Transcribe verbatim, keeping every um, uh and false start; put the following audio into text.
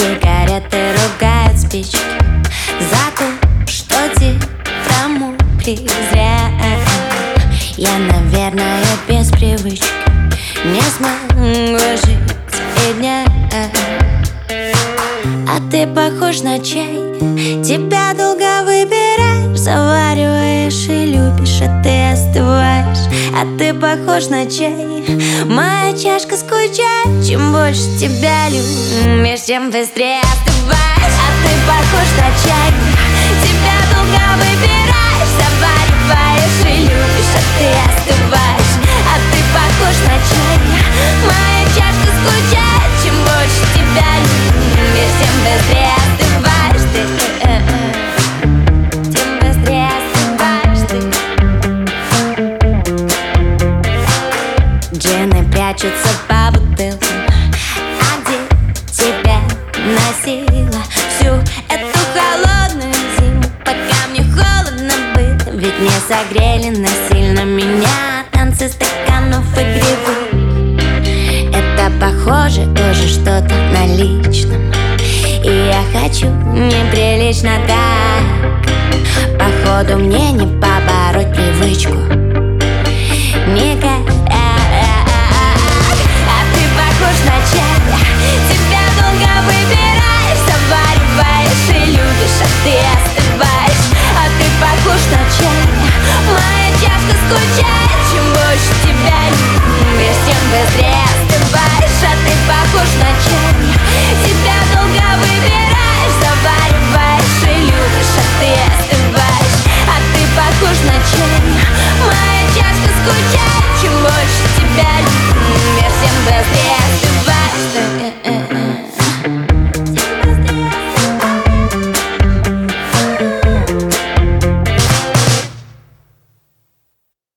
сигареты ругают спички за то, что терпрамукли зря. Я, наверное, без привычки не смогу жить и дня. А ты похож на чай, тебя долго выбираешь, завариваешь и любишь, а ты остываешь. А ты похож на чай, моя чашка скучает. Чем больше тебя любишь, тем быстрее остываешь. А ты похож на чай, тебя долго выбираешь, завариваешь и любишь, а ты остываешь. А ты похож на чай, моя чашка скучает. Чем больше тебя любишь, тем быстрее остываешь ты. Тем быстрее остываешь ты. Джинны прячутся по бутылкам, а где тебя носила всю эту холодную зиму, пока мне холодно было? Ведь не согрели насильно меня танцы стаканов игривых. Это похоже тоже что-то на личном, и я хочу неприлично так. Походу мне не побороть привычку, не